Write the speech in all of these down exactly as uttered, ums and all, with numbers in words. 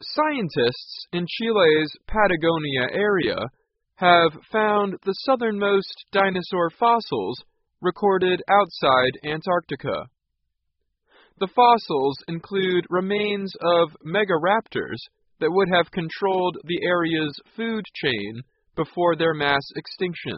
Scientists in Chile's Patagonia area have found the southernmost dinosaur fossils recorded outside Antarctica. The fossils include remains of megaraptors that would have controlled the area's food chain before their mass extinction.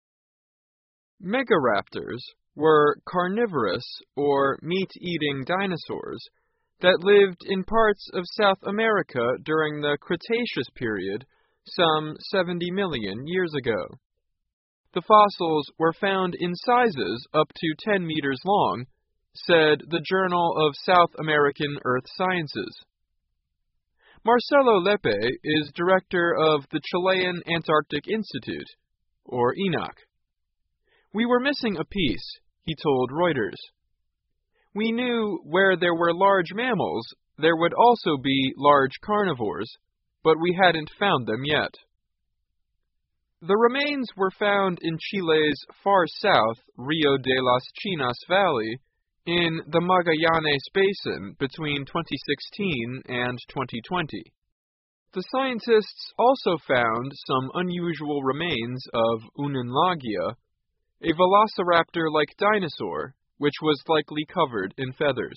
Megaraptors were carnivorous or meat-eating dinosaurs that lived in parts of South America during the Cretaceous period some seventy million years ago. The fossils were found in sizes up to ten meters long, said the Journal of South American Earth Sciences. Marcelo Lepe is director of the Chilean Antarctic Institute, or E N A C. "We were missing a piece," he told Reuters. "We knew where there were large mammals, there would also be large carnivores, but we hadn't found them yet." The remains were found in Chile's far south Rio de las Chinas Valley in the Magallanes Basin between twenty sixteen and twenty twenty. The scientists also found some unusual remains of Unanlagia, a velociraptor-like dinosaur which was likely covered in feathers.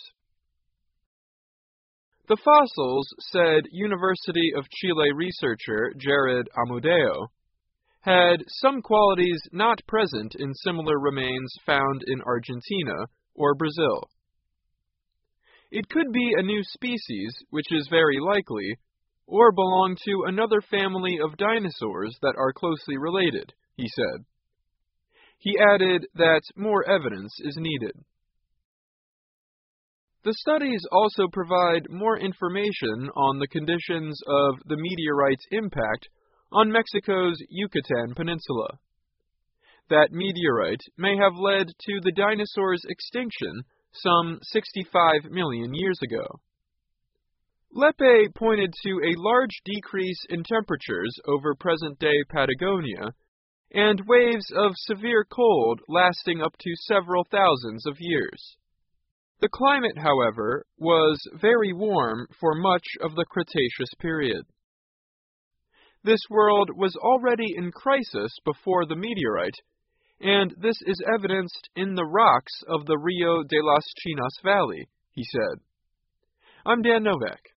The fossils, said University of Chile researcher Jared Amodeo, had some qualities not present in similar remains found in Argentina or Brazil. It could be a new species, which is very likely, or belong to another family of dinosaurs that are closely related, he said. He added that more evidence is needed. The studies also provide more information on the conditions of the meteorite's impact on Mexico's Yucatan Peninsula. That meteorite may have led to the dinosaurs' extinction some sixty-five million years ago. Lepe pointed to a large decrease in temperatures over present-day Patagonia and waves of severe cold lasting up to several thousands of years. The climate, however, was very warm for much of the Cretaceous period. This world was already in crisis before the meteorite, and this is evidenced in the rocks of the Rio de las Chinas Valley, he said. I'm Dan Novak.